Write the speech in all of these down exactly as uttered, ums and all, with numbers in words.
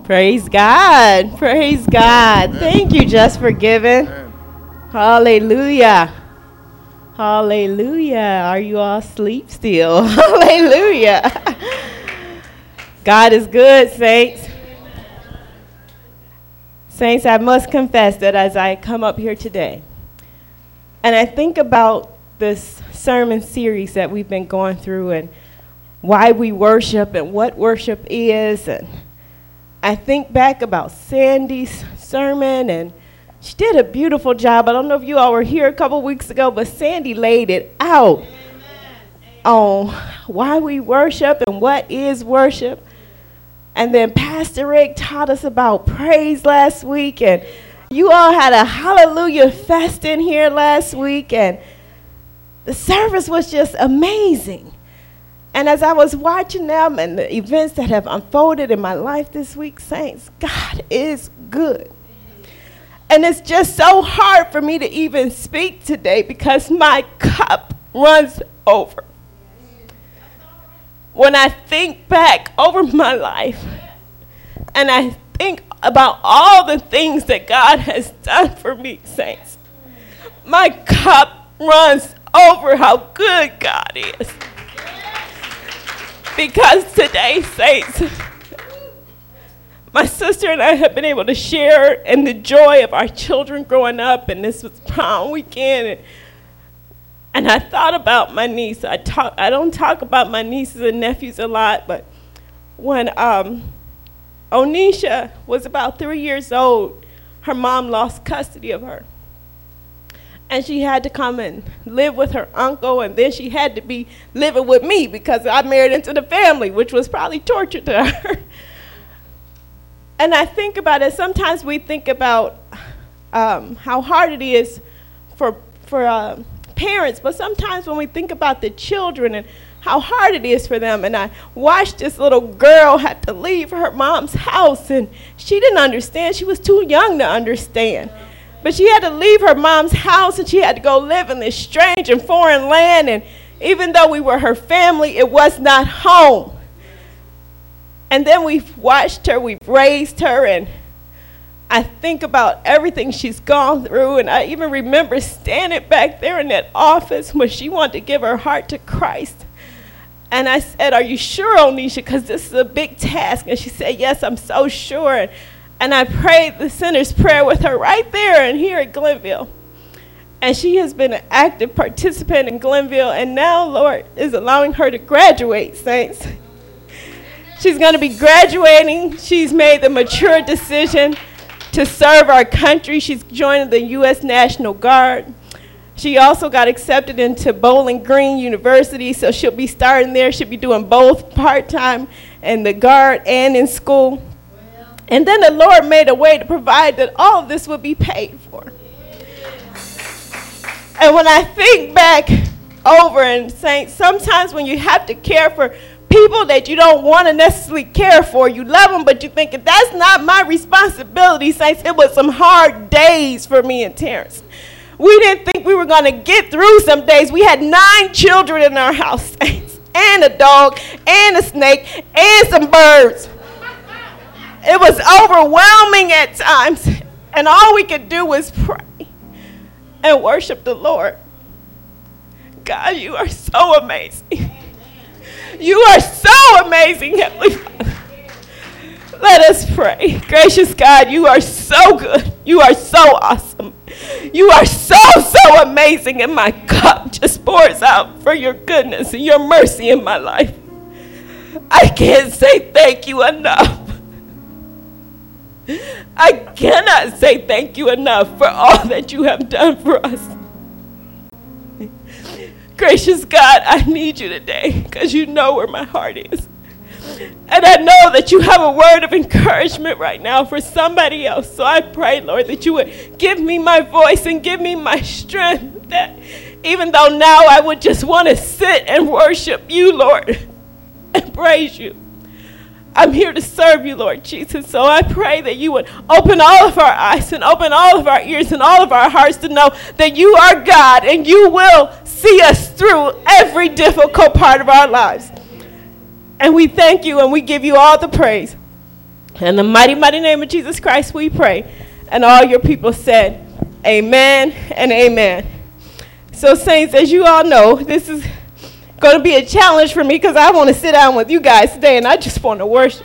Praise God. Praise God. Amen. Thank you, Just for giving. Amen. Hallelujah. Hallelujah. Are you all asleep still? Hallelujah. God is good, saints. Saints, I must confess that as I come up here today, and I think about this sermon series that we've been going through and why we worship and what worship is, and I think back about Sandy's sermon, and she did a beautiful job. I don't know if you all were here a couple weeks ago, but Sandy laid it out Amen. On why we worship and what is worship. And then Pastor Rick taught us about praise last week, and you all had a hallelujah fest in here last week, and the service was just amazing. And as I was watching them and the events that have unfolded in my life this week, saints, God is good. And it's just so hard for me to even speak today because my cup runs over. When I think back over my life and I think about all the things that God has done for me, saints, my cup runs over how good God is. Because today, saints, my sister and I have been able to share in the joy of our children growing up, and this was prom weekend, and, and I thought about my niece. I talk, I don't talk about my nieces and nephews a lot, but when um, Onisha was about three years old, her mom lost custody of her. And she had to come and live with her uncle, and then she had to be living with me because I married into the family, which was probably torture to her. And I think about it, sometimes we think about um, how hard it is for, for uh, parents, but sometimes when we think about the children and how hard it is for them, and I watched this little girl had to leave her mom's house, and she didn't understand. She was too young to understand. But she had to leave her mom's house, and she had to go live in this strange and foreign land, and even though we were her family, it was not home. And then we've watched her, we've raised her, and I think about everything she's gone through, and I even remember standing back there in that office when she wanted to give her heart to Christ. And I said, "Are you sure, Onisha, because this is a big task?" And she said, "Yes, I'm so sure." And, and I prayed the sinner's prayer with her right there and here at Glenville. And she has been an active participant in Glenville, and now Lord is allowing her to graduate, saints. She's going to be graduating. She's made the mature decision to serve our country. She's joining the U S National Guard. She also got accepted into Bowling Green University, so she'll be starting there. She'll be doing both part-time in the Guard and in school. And then the Lord made a way to provide that all of this would be paid for. And when I think back over and saying, sometimes when you have to care for people that you don't want to necessarily care for, you love them, but you think, that's not my responsibility, saints. It was some hard days for me and Terrence. We didn't think we were going to get through some days. We had nine children in our house, saints, and a dog, and a snake, and some birds. It was overwhelming at times, and all we could do was pray and worship the Lord. God, you are so amazing. You are so amazing, Heavenly Father. Let us pray. Gracious God, you are so good. You are so awesome. You are so, so amazing, and my cup just pours out for your goodness and your mercy in my life. I can't say thank you enough. I cannot say thank you enough for all that you have done for us. Gracious God, I need you today because you know where my heart is. And I know that you have a word of encouragement right now for somebody else. So I pray, Lord, that you would give me my voice and give me my strength, that even though now I would just want to sit and worship you, Lord, and praise you. I'm here to serve you, Lord Jesus. So I pray that you would open all of our eyes and open all of our ears and all of our hearts to know that you are God and you will see us through every difficult part of our lives. And we thank you and we give you all the praise. In the mighty, mighty name of Jesus Christ, we pray. And all your people said, amen and amen. So, saints, as you all know, this is going to be a challenge for me because I want to sit down with you guys today and I just want to worship.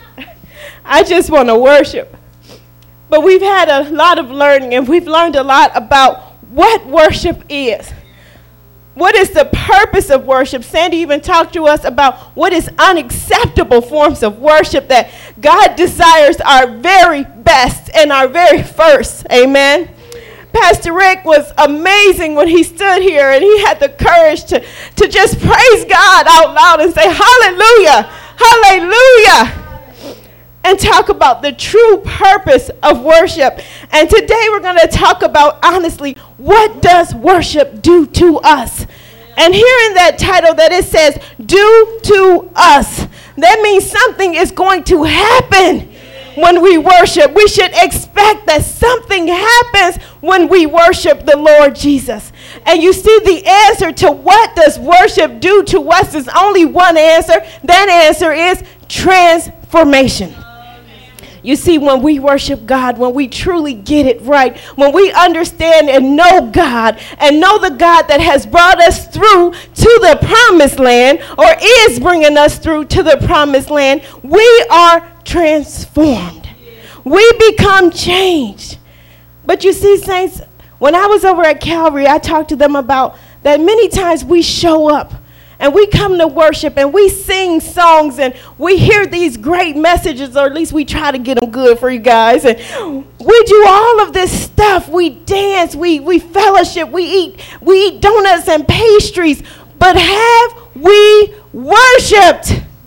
I just want to worship. But we've had a lot of learning and we've learned a lot about what worship is. What is the purpose of worship? Sandy even talked to us about what is unacceptable forms of worship that God desires our very best and our very first. Amen. Pastor Rick was amazing when he stood here and he had the courage to, to just praise God out loud and say, hallelujah, hallelujah, and talk about the true purpose of worship. And today we're going to talk about, honestly, what does worship do to us? And here in that title that it says, do to us, that means something is going to happen when we worship. We should expect that something happens when we worship the Lord Jesus. And you see, the answer to what does worship do to us is only one answer. That answer is transformation. You see, when we worship God, when we truly get it right, when we understand and know God and know the God that has brought us through to the promised land or is bringing us through to the promised land, we are transformed. We become changed. But you see, saints, when I was over at Calvary, I talked to them about that many times we show up and we come to worship and we sing songs and we hear these great messages, or at least we try to get them good for you guys. And we do all of this stuff. We dance, we, we fellowship, we eat, we eat donuts and pastries. But have we worshiped?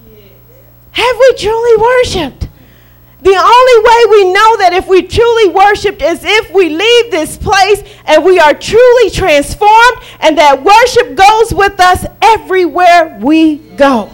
Have we truly worshiped? The only way we know that if we truly worshiped is if we leave this place and we are truly transformed, and that worship goes with us everywhere we go.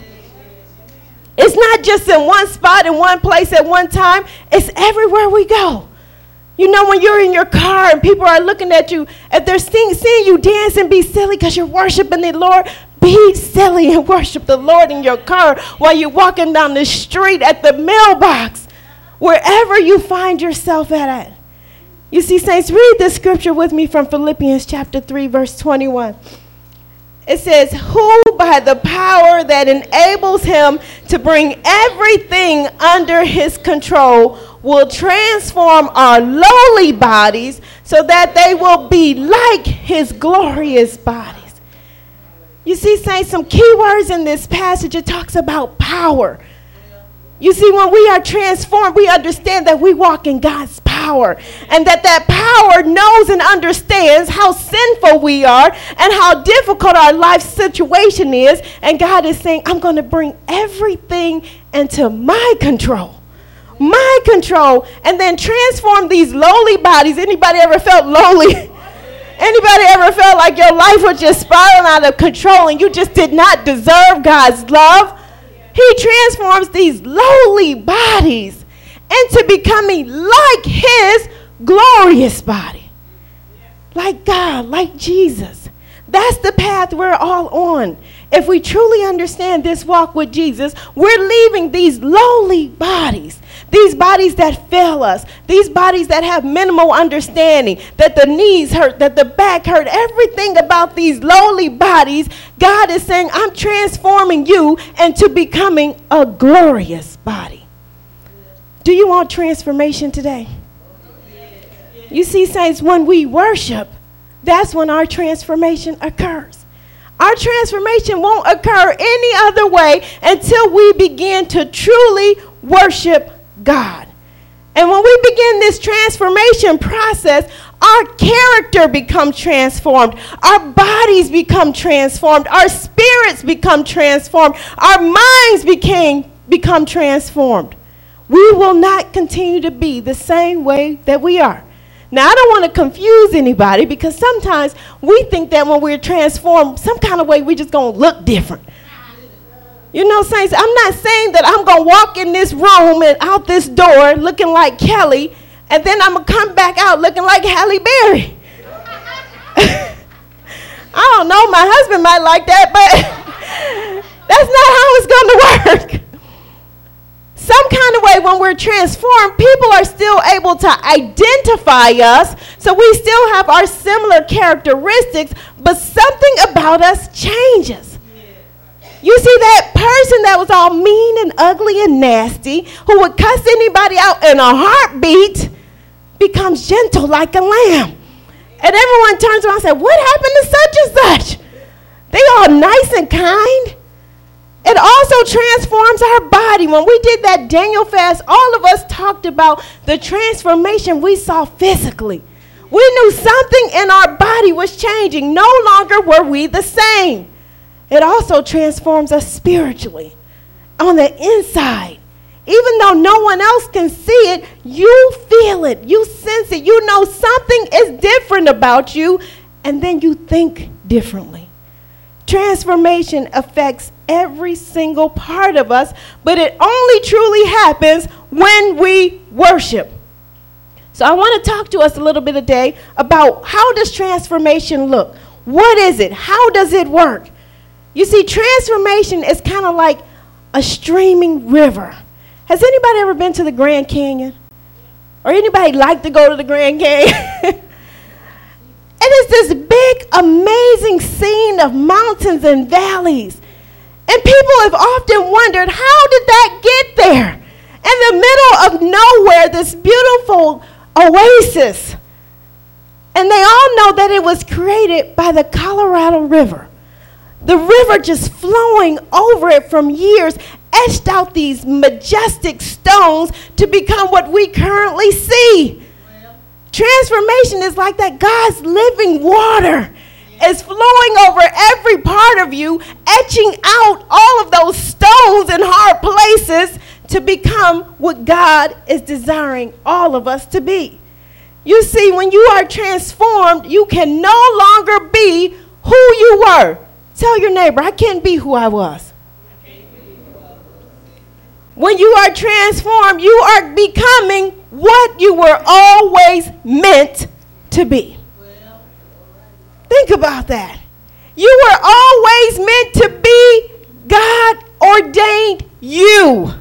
It's not just in one spot, in one place at one time. It's everywhere we go. You know, when you're in your car and people are looking at you, if they're seeing, seeing you dance and be silly because you're worshiping the Lord, be silly and worship the Lord in your car while you're walking down the street, at the mailbox, wherever you find yourself at. You see, saints, read this scripture with me from Philippians chapter three, verse twenty-one. It says, who by the power that enables him to bring everything under his control will transform our lowly bodies so that they will be like his glorious bodies. You see, saints, some key words in this passage. It talks about power. You see, when we are transformed, we understand that we walk in God's power, and that that power knows and understands how sinful we are and how difficult our life situation is. And God is saying, I'm going to bring everything into my control, my control, and then transform these lowly bodies. Anybody ever felt lowly? Anybody ever felt like your life was just spiraling out of control and you just did not deserve God's love? He transforms these lowly bodies into becoming like his glorious body. Like God, like Jesus. That's the path we're all on. If we truly understand this walk with Jesus, we're leaving these lowly bodies, these bodies that fail us, these bodies that have minimal understanding, that the knees hurt, that the back hurt, everything about these lowly bodies. God is saying, I'm transforming you into becoming a glorious body. Do you want transformation today? You see, saints, when we worship, that's when our transformation occurs. Our transformation won't occur any other way until we begin to truly worship God. And when we begin this transformation process, our character becomes transformed. Our bodies become transformed. Our spirits become transformed. Our minds became, become transformed. We will not continue to be the same way that we are. Now, I don't want to confuse anybody, because sometimes we think that when we're transformed, some kind of way we're just going to look different. You know, saints, I'm not saying that I'm going to walk in this room and out this door looking like Kelly, and then I'm going to come back out looking like Halle Berry. I don't know, my husband might like that, but that's not how it's going to work. some kind of way when we're transformed, people are still able to identify us. So we still have our similar characteristics, but something about us changes. You see, that person that was all mean and ugly and nasty, who would cuss anybody out in a heartbeat, becomes gentle like a lamb. And everyone turns around and says, what happened to such and such? They all nice and kind. It also transforms our body. When we did that Daniel fast, all of us talked about the transformation we saw physically. We knew something in our body was changing. No longer were we the same. It also transforms us spiritually on the inside. Even though no one else can see it, you feel it. You sense it. You know something is different about you, and then you think differently. Transformation affects every single part of us, but it only truly happens when we worship. So I want to talk to us a little bit today about how does transformation look? What is it? How does it work? You see, transformation is kind of like a streaming river. Has anybody ever been to the Grand Canyon? Or anybody like to go to the Grand Canyon? It is this big, amazing scene of mountains and valleys. And people have often wondered, how did that get there? In the middle of nowhere, this beautiful oasis. And they all know that it was created by the Colorado River. The river just flowing over it from years etched out these majestic stones to become what we currently see. Transformation is like that. God's living water is flowing over every part of you, etching out all of those stones and hard places to become what God is desiring all of us to be. You see, when you are transformed, you can no longer be who you were. Tell your neighbor, I can't be who I was. When you are transformed, you are becoming what you were always meant to be. Think about that. You were always meant to be God ordained you.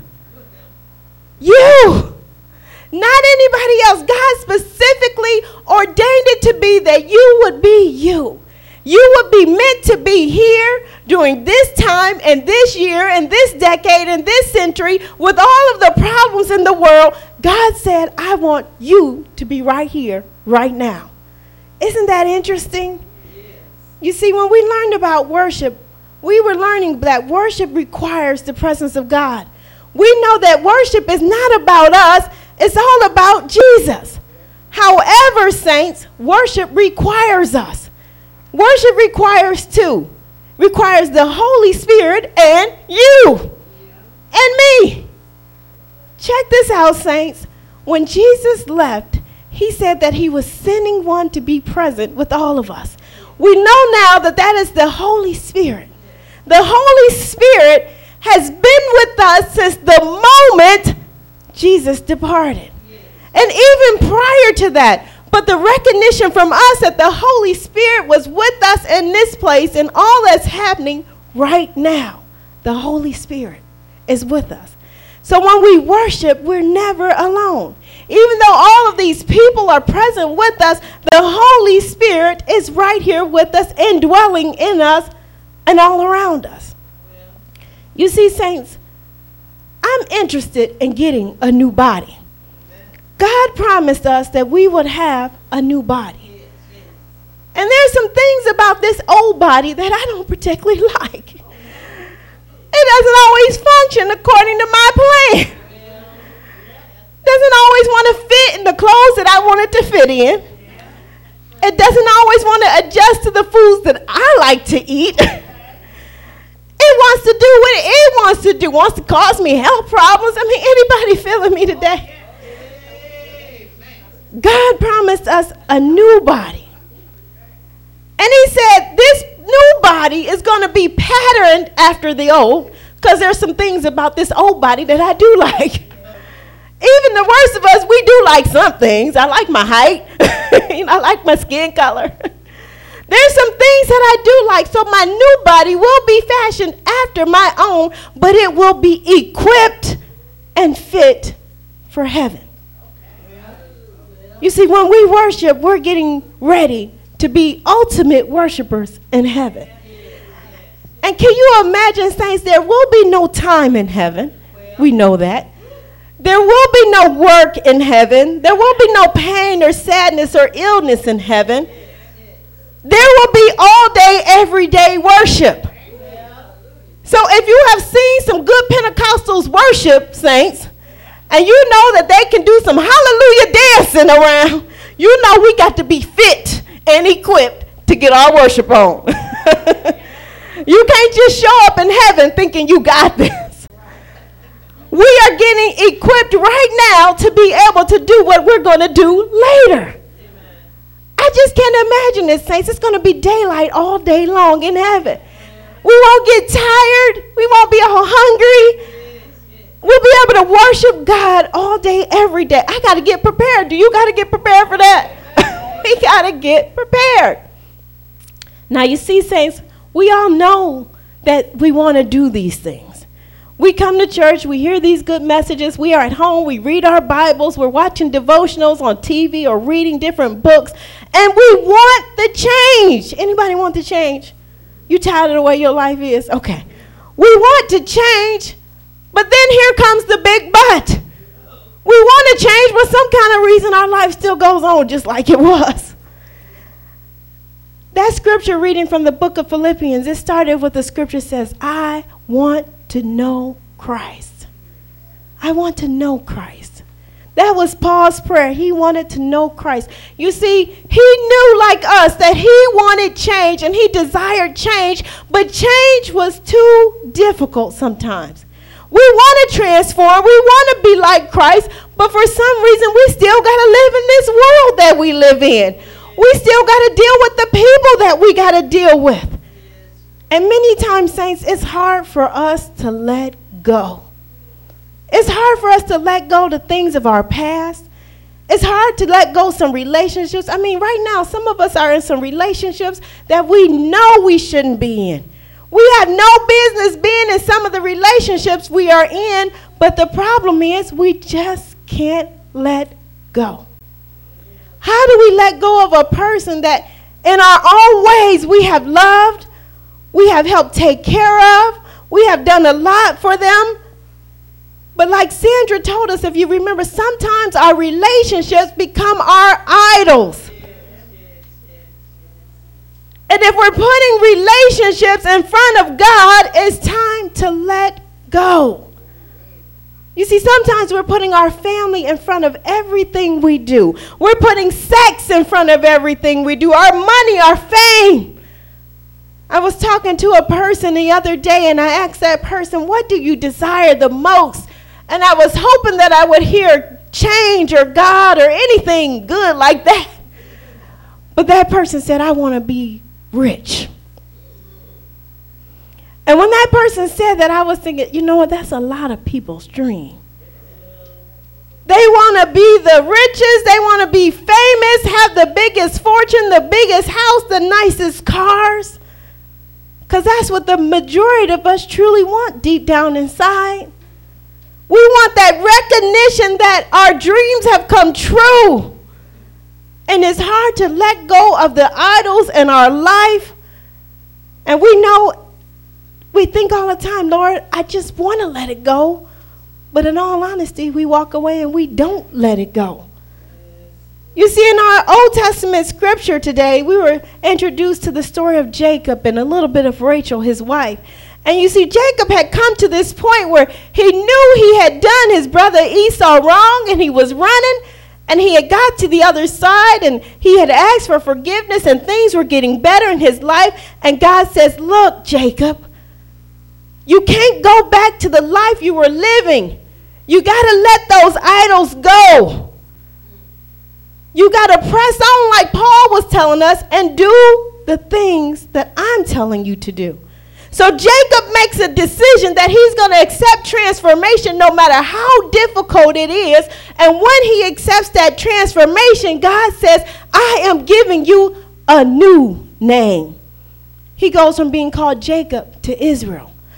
You. Not anybody else. God specifically ordained it to be that you would be you. You would be meant to be here during this time and this year and this decade and this century with all of the problems in the world. God said, I want you to be right here, right now. Isn't that interesting? Yes. You see, when we learned about worship, we were learning that worship requires the presence of God. We know that worship is not about us. It's all about Jesus. However, saints, worship requires us. Worship requires two. Requires the Holy Spirit and you and me. Check this out, saints. When Jesus left, he said that he was sending one to be present with all of us. We know now that that is the Holy Spirit. The Holy Spirit has been with us since the moment Jesus departed. And even prior to that, but the recognition from us that the Holy Spirit was with us in this place and all that's happening right now, the Holy Spirit is with us. So when we worship, we're never alone. Even though all of these people are present with us, the Holy Spirit is right here with us, indwelling in us and all around us. You see, saints, I'm interested in getting a new body. God promised us that we would have a new body. And there's some things about this old body that I don't particularly like. It doesn't always function according to my plan. Doesn't always want to fit in the clothes that I want it to fit in. It doesn't always want to adjust to the foods that I like to eat. It wants to do what it wants to do. It wants to cause me health problems. I mean, anybody feeling me today? God promised us a new body. And he said this new body is going to be patterned after the old, because there's some things about this old body that I do like. Even the worst of us, we do like some things. I like my height. You know, I like my skin color. There's some things that I do like. So my new body will be fashioned after my own, but it will be equipped and fit for heaven. You see, when we worship, we're getting ready to be ultimate worshipers in heaven. And can you imagine, saints, there will be no time in heaven. We know that. There will be no work in heaven. There will be no pain or sadness or illness in heaven. There will be all day, everyday worship. So if you have seen some good Pentecostals worship, saints, and you know that they can do some hallelujah dancing around, you know we got to be fit and equipped to get our worship on. You can't just show up in heaven thinking you got this. We are getting equipped right now to be able to do what we're going to do later. I just can't imagine it, saints. It's going to be daylight all day long in heaven. We won't get tired. We won't be all hungry. We'll be able to worship God all day, every day. I got to get prepared. Do you got to get prepared for that? We got to get prepared. Now, you see, saints, we all know that we want to do these things. We come to church, we hear these good messages, we are at home, we read our Bibles, we're watching devotionals on T V or reading different books, and we want the change. Anybody want the change? You tired of the way your life is? Okay. We want to change, but then here comes the big but. We want to change, but some kind of reason our life still goes on just like it was. That scripture reading from the book of Philippians, it started with the scripture says, I want to know Christ. I want to know Christ. That was Paul's prayer. He wanted to know Christ. You see, he knew like us that he wanted change and he desired change, but change was too difficult sometimes. We want to transform. We want to be like Christ, but for some reason we still got to live in this world that we live in. We still got to deal with the people that we got to deal with. And many times, saints, it's hard for us to let go. It's hard for us to let go the things of our past. It's hard to let go some relationships. I mean, right now, some of us are in some relationships that we know we shouldn't be in. We have no business being in some of the relationships we are in, but the problem is we just can't let go. How do we let go of a person that in our own ways we have loved, we have helped take care of, we have done a lot for them? But like Sandra told us, if you remember, sometimes our relationships become our idols. And if we're putting relationships in front of God, it's time to let go. You see, sometimes we're putting our family in front of everything we do. We're putting sex in front of everything we do, our money, our fame. I was talking to a person the other day, and I asked that person, what do you desire the most? And I was hoping that I would hear change or God or anything good like that. But that person said, I want to be rich. And when that person said that, I was thinking, you know what, that's a lot of people's dream. They want to be the richest, they want to be famous, have the biggest fortune, the biggest house, the nicest cars. Because that's what the majority of us truly want deep down inside. We want that recognition that our dreams have come true. And it's hard to let go of the idols in our life. And we know, we think all the time, Lord, I just want to let it go. But in all honesty, we walk away and we don't let it go. You see, in our Old Testament scripture today, we were introduced to the story of Jacob and a little bit of Rachel, his wife. And you see, Jacob had come to this point where he knew he had done his brother Esau wrong, and he was running, and he had got to the other side, and he had asked for forgiveness, and things were getting better in his life. And God says, look, Jacob, you can't go back to the life you were living. You got to let those idols go. You got to press on like Paul was telling us and do the things that I'm telling you to do. So Jacob makes a decision that he's going to accept transformation no matter how difficult it is. And when he accepts that transformation, God says, I am giving you a new name. He goes from being called Jacob to Israel.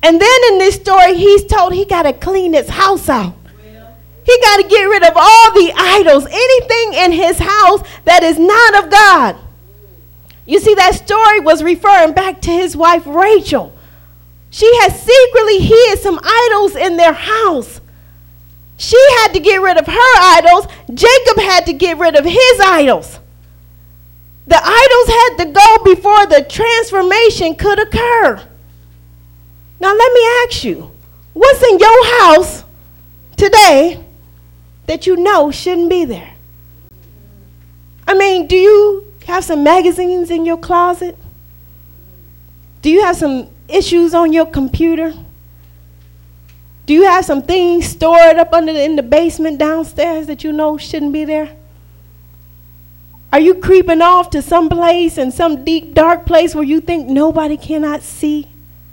And then in this story, he's told he got to clean his house out. He got to get rid of all the idols, anything in his house that is not of God. You see, that story was referring back to his wife, Rachel. She had secretly hid some idols in their house. She had to get rid of her idols. Jacob had to get rid of his idols. The idols had to go before the transformation could occur. Now let me ask you, what's in your house today that you know shouldn't be there? I mean, do you have some magazines in your closet? Do you have some issues on your computer? Do you have some things stored up under the, in the basement downstairs that you know shouldn't be there? Are you creeping off to some place in some deep, dark place where you think nobody cannot see?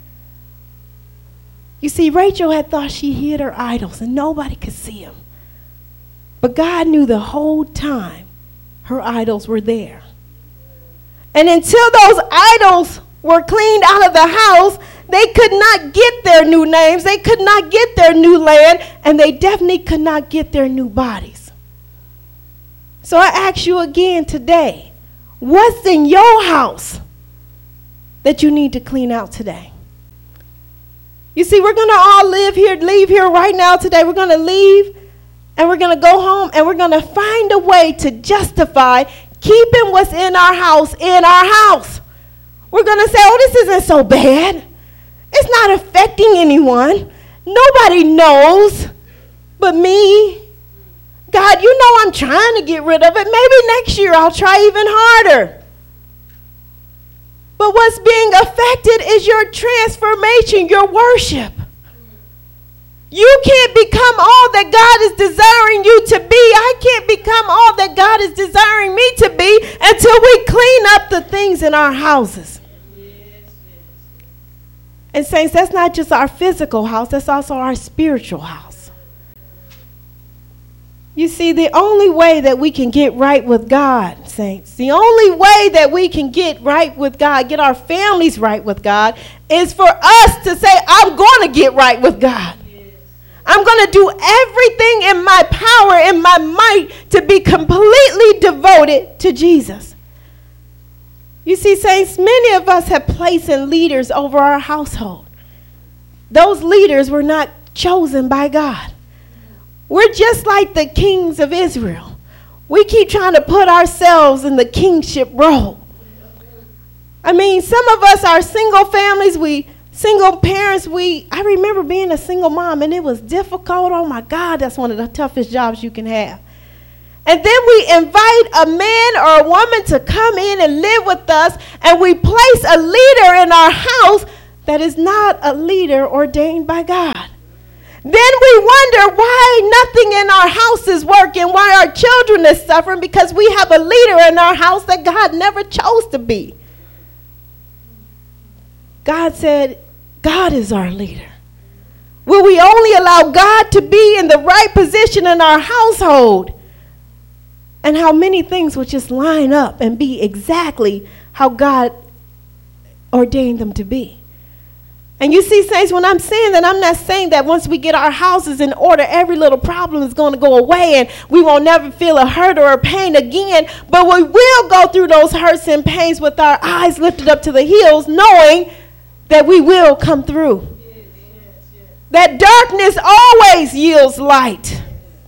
You see, Rachel had thought she hid her idols and nobody could see them. But God knew the whole time her idols were there. And until those idols were cleaned out of the house, they could not get their new names, they could not get their new land, and they definitely could not get their new bodies. So I ask you again today, what's in your house that you need to clean out today? You see, we're going to all live here, leave here right now today. We're going to leave and we're going to go home and we're going to find a way to justify keeping what's in our house in our house. We're going to say, oh, this isn't so bad. It's not affecting anyone. Nobody knows but me. God, you know I'm trying to get rid of it. Maybe next year I'll try even harder. But what's being affected is your transformation, your worship. You can't become all that God is desiring you to be. I can't become all that God is desiring me to be until we clean up the things in our houses. And saints, that's not just our physical house, that's also our spiritual house. You see, the only way that we can get right with God, saints, the only way that we can get right with God, get our families right with God, is for us to say, I'm going to get right with God. I'm going to do everything in my power, in my might, to be completely devoted to Jesus. You see, saints, many of us have placed in leaders over our household. Those leaders were not chosen by God. We're just like the kings of Israel. We keep trying to put ourselves in the kingship role. I mean, some of us are single families, we single parents. We I remember being a single mom, and it was difficult. Oh, my God, that's one of the toughest jobs you can have. And then we invite a man or a woman to come in and live with us, and we place a leader in our house that is not a leader ordained by God. Then we wonder why nothing in our house is working, why our children are suffering, because we have a leader in our house that God never chose to be. God said, God is our leader. Will we only allow God to be in the right position in our household? And how many things will just line up and be exactly how God ordained them to be. And you see, saints, when I'm saying that, I'm not saying that once we get our houses in order, every little problem is going to go away and we won't never feel a hurt or a pain again. But we will go through those hurts and pains with our eyes lifted up to the hills, knowing that we will come through. Yes, yes, yes. That darkness always yields light.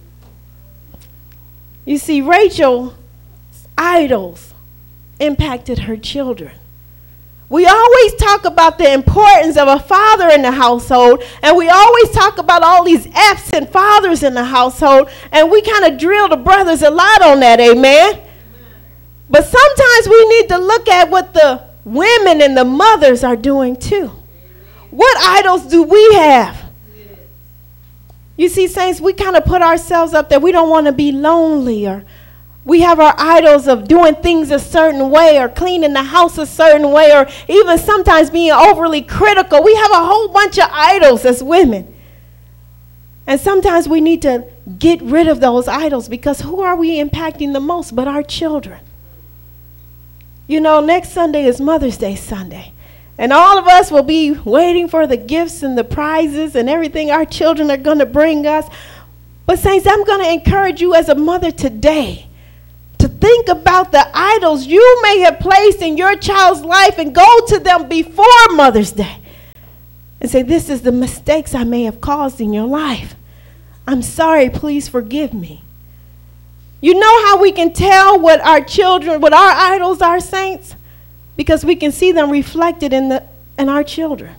You see, Rachel's idols impacted her children. We always talk about the importance of a father in the household, and we always talk about all these absent fathers in the household, and we kind of drill the brothers a lot on that, amen? But sometimes we need to look at what the women and the mothers are doing too. What idols do we have? You see, saints, we kind of put ourselves up there. We don't want to be lonely, or we have our idols of doing things a certain way, or cleaning the house a certain way, or even sometimes being overly critical. We have a whole bunch of idols as women. And sometimes we need to get rid of those idols, because who are we impacting the most but our children? You know, next Sunday is Mother's Day Sunday. And all of us will be waiting for the gifts and the prizes and everything our children are going to bring us. But saints, I'm going to encourage you as a mother today to think about the idols you may have placed in your child's life and go to them before Mother's Day and say, this is the mistakes I may have caused in your life. I'm sorry, please forgive me. You know how we can tell what our children, what our idols are, saints? Because we can see them reflected in the in our children.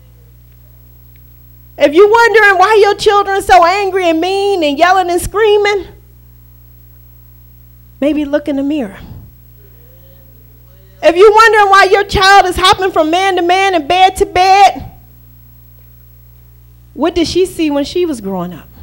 If you're wondering why your children are so angry and mean and yelling and screaming, maybe look in the mirror. If you're wondering why your child is hopping from man to man and bed to bed, what did she see when she was growing up?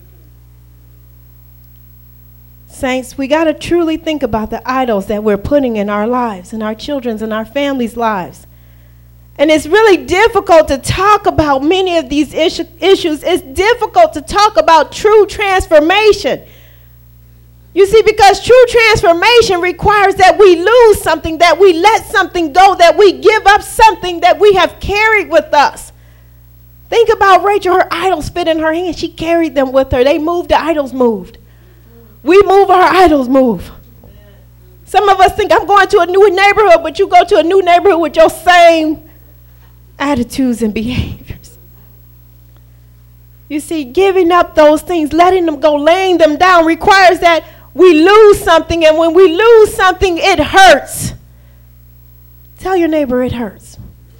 Saints, we got to truly think about the idols that we're putting in our lives, in our children's and our families' lives. And it's really difficult to talk about many of these issu- issues. It's difficult to talk about true transformation. You see, because true transformation requires that we lose something, that we let something go, that we give up something that we have carried with us. Think about Rachel. Her idols fit in her hand. She carried them with her. They moved, the idols moved. We move, our idols move. Some of us think, I'm going to a new neighborhood, but you go to a new neighborhood with your same attitudes and behaviors. You see, giving up those things, letting them go, laying them down requires that we lose something, and when we lose something, it hurts. Tell your neighbor it hurts.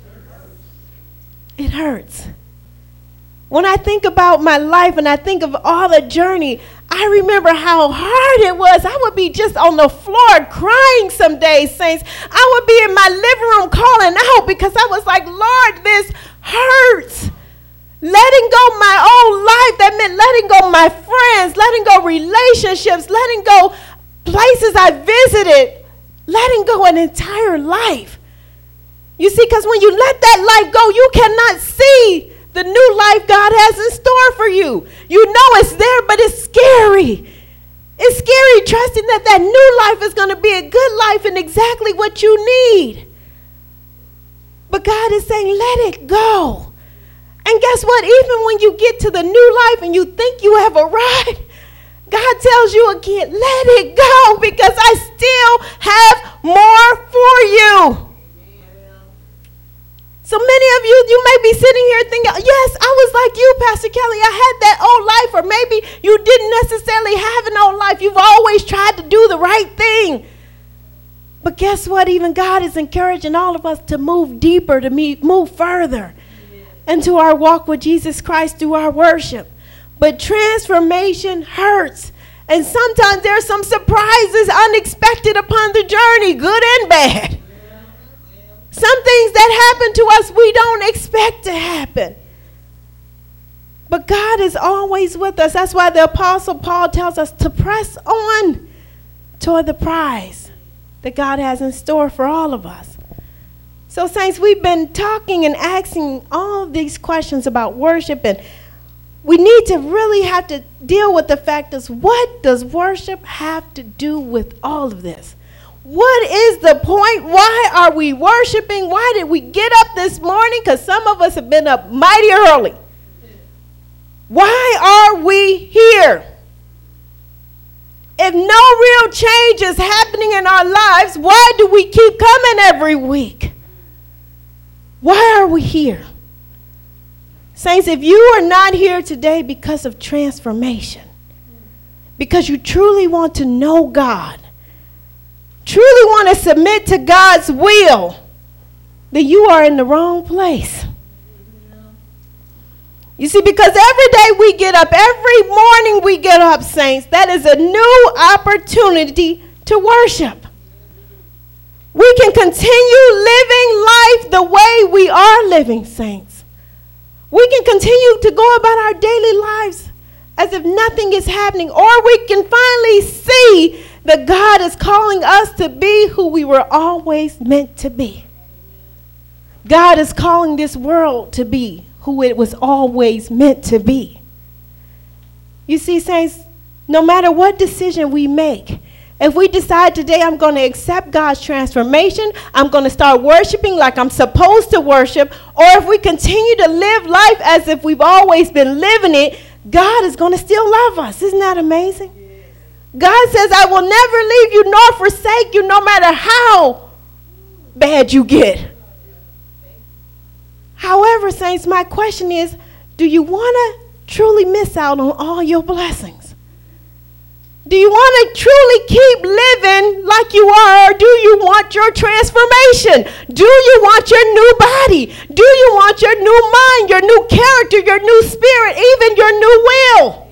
It hurts. When I think about my life and I think of all the journey, I remember how hard it was. I would be just on the floor crying some days, saints. I would be in my living room calling out because I was like, Lord, this hurts. Letting go my old life, that meant letting go my friends, letting go relationships, letting go places I visited, letting go an entire life. You see, because when you let that life go, you cannot see the new life God has in store for you. You know it's there, but it's scary. It's scary trusting that that new life is going to be a good life and exactly what you need. But God is saying, let it go. And guess what? Even when you get to the new life and you think you have arrived, God tells you again, let it go because I still have more for you. So many of you, you may be sitting here thinking, yes, I was like you, Pastor Kelly. I had that old life, or maybe you didn't necessarily have an old life. You've always tried to do the right thing. But guess what? Even God is encouraging all of us to move deeper, to meet, move further into our walk with Jesus Christ through our worship. But transformation hurts. And sometimes there are some surprises unexpected upon the journey, good and bad. Some things that happen to us we don't expect to happen. But God is always with us. That's why the Apostle Paul tells us to press on toward the prize that God has in store for all of us. So, saints, we've been talking and asking all of these questions about worship, and we need to really have to deal with the fact is, what does worship have to do with all of this? What is the point? Why are we worshiping? Why did we get up this morning? Because some of us have been up mighty early. Why are we here? If no real change is happening in our lives, why do we keep coming every week? Why are we here? Saints, if you are not here today because of transformation, because you truly want to know God, truly want to submit to God's will, then you are in the wrong place. You see, because every day we get up, every morning we get up, saints, that is a new opportunity to worship. We can continue living life the way we are living, saints. We can continue to go about our daily lives as if nothing is happening, or we can finally see that God is calling us to be who we were always meant to be. God is calling this world to be who it was always meant to be. You see, saints, no matter what decision we make, If we decide today I'm going to accept God's transformation, I'm going to start worshiping like I'm supposed to worship, or if we continue to live life as if we've always been living it, God is going to still love us. Isn't that amazing? God says, I will never leave you nor forsake you, no matter how bad you get. However, saints, my question is, do you want to truly miss out on all your blessings? Do you want to truly keep living like you are, or do you want your transformation? Do you want your new body? Do you want your new mind, your new character, your new spirit, even your new will?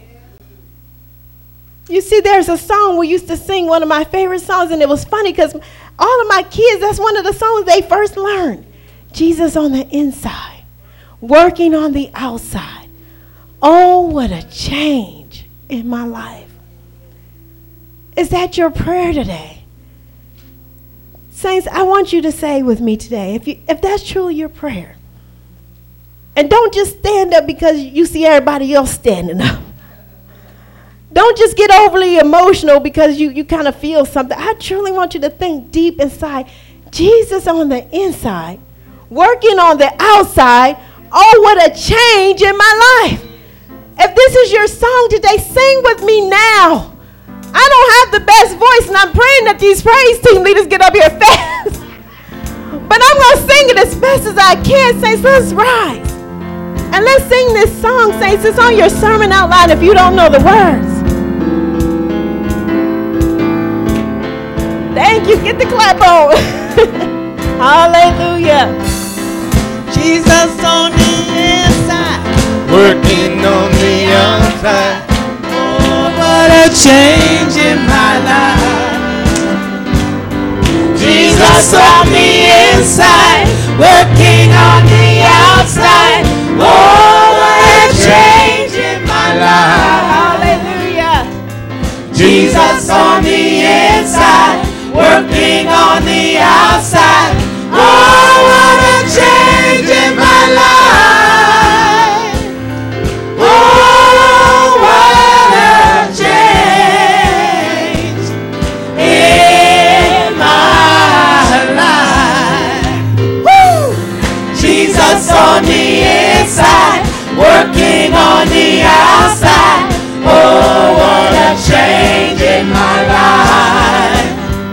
You see, there's a song we used to sing, one of my favorite songs, and it was funny because all of my kids, that's one of the songs they first learned. Jesus on the inside, working on the outside. Oh, what a change in my life. Is that your prayer today? Saints, I want you to say with me today, if you, if that's truly your prayer, and don't just stand up because you see everybody else standing up. Don't just get overly emotional because you, you kind of feel something. I truly want you to think deep inside. Jesus on the inside, working on the outside. Oh, what a change in my life. If this is your song today, sing with me now. I don't have the best voice, and I'm praying that these praise team leaders get up here fast. But I'm going to sing it as fast as I can. Saints, let's rise. And let's sing this song, saints. It's on your sermon outline if you don't know the words. Thank you. Get the clap on. Hallelujah. Jesus on the inside, working on the outside. Oh, what a change in my life. Jesus on the inside, working on the outside. Oh, what a change in my life. Hallelujah. Jesus on the inside, working on the outside. Oh, what a change in my life. Oh, what a change in my life. Woo! Jesus on the inside, working on the outside. Oh, what a change in my life.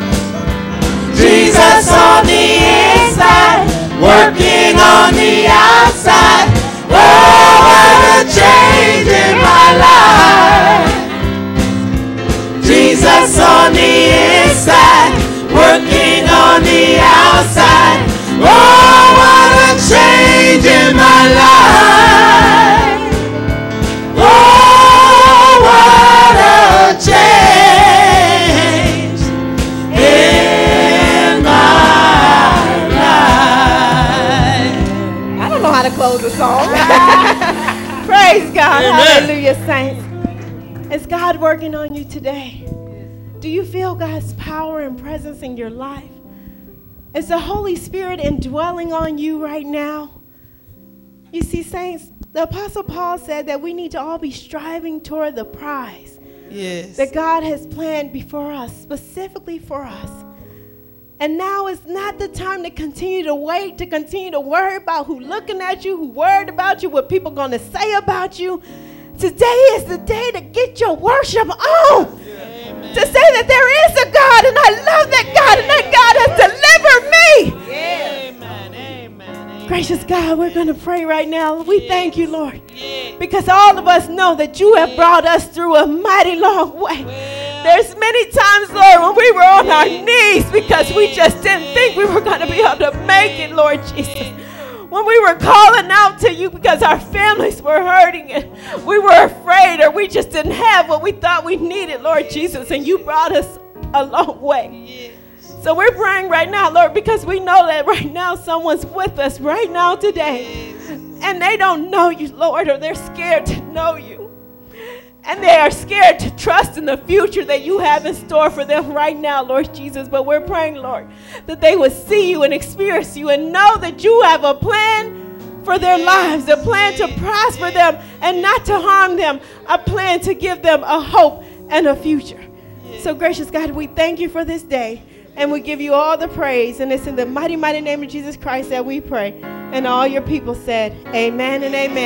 Jesus on the inside, working on the outside. Oh, what a change in my life. Jesus on the inside, working on the outside. Oh, what a change in my life. Oh, what a change in my life. I don't know how to close the song. Praise God. Amen. Hallelujah, saints. Is God working on you today? Do you feel God's power and presence in your life? Is the Holy Spirit indwelling on you right now? You see, saints, the Apostle Paul said that we need to all be striving toward the prize Yes. that God has planned before us, specifically for us. And now is not the time to continue to wait, to continue to worry about who's looking at you, who worried about you, what people are going to say about you. Today is the day to get your worship on. Amen. To say that there is a God, and I love that God, and that God has delivered me. Amen. Amen. Amen. Gracious God, we're going to pray right now. We thank you, Lord, because all of us know that you have brought us through a mighty long way. There's many times, Lord, when we were on our knees because we just didn't think we were going to be able to make it, Lord Jesus. When we were calling out to you because our families were hurting and we were afraid, or we just didn't have what we thought we needed, Lord Jesus, and you brought us a long way. So we're praying right now, Lord, because we know that right now someone's with us right now today, and they don't know you, Lord, or they're scared to know you. And they are scared to trust in the future that you have in store for them right now, Lord Jesus. But we're praying, Lord, that they would see you and experience you and know that you have a plan for their lives, a plan to prosper them and not to harm them, a plan to give them a hope and a future. So gracious God, we thank you for this day. And we give you all the praise. And it's in the mighty, mighty name of Jesus Christ that we pray. And all your people said, amen and amen.